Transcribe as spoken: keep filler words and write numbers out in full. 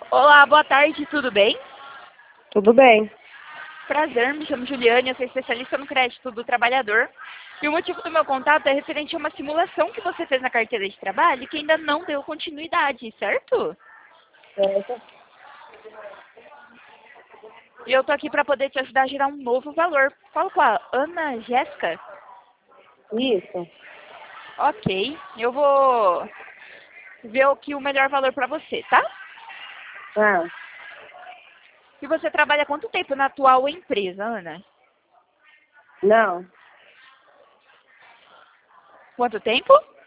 Olá, boa tarde, tudo bem? Tudo bem. Prazer, me chamo Juliane, eu sou especialista no crédito do trabalhador. E o motivo do meu contato é referente a uma simulação que você fez na carteira de trabalho e que ainda não deu continuidade, certo? Certo. E eu tô aqui para poder te ajudar a gerar um novo valor. Falo com a Ana Jéssica? Isso. Ok, eu vou ver aqui o melhor valor para você, tá? Ah, E você trabalha há quanto tempo na atual empresa, Ana? não. Quanto tempo?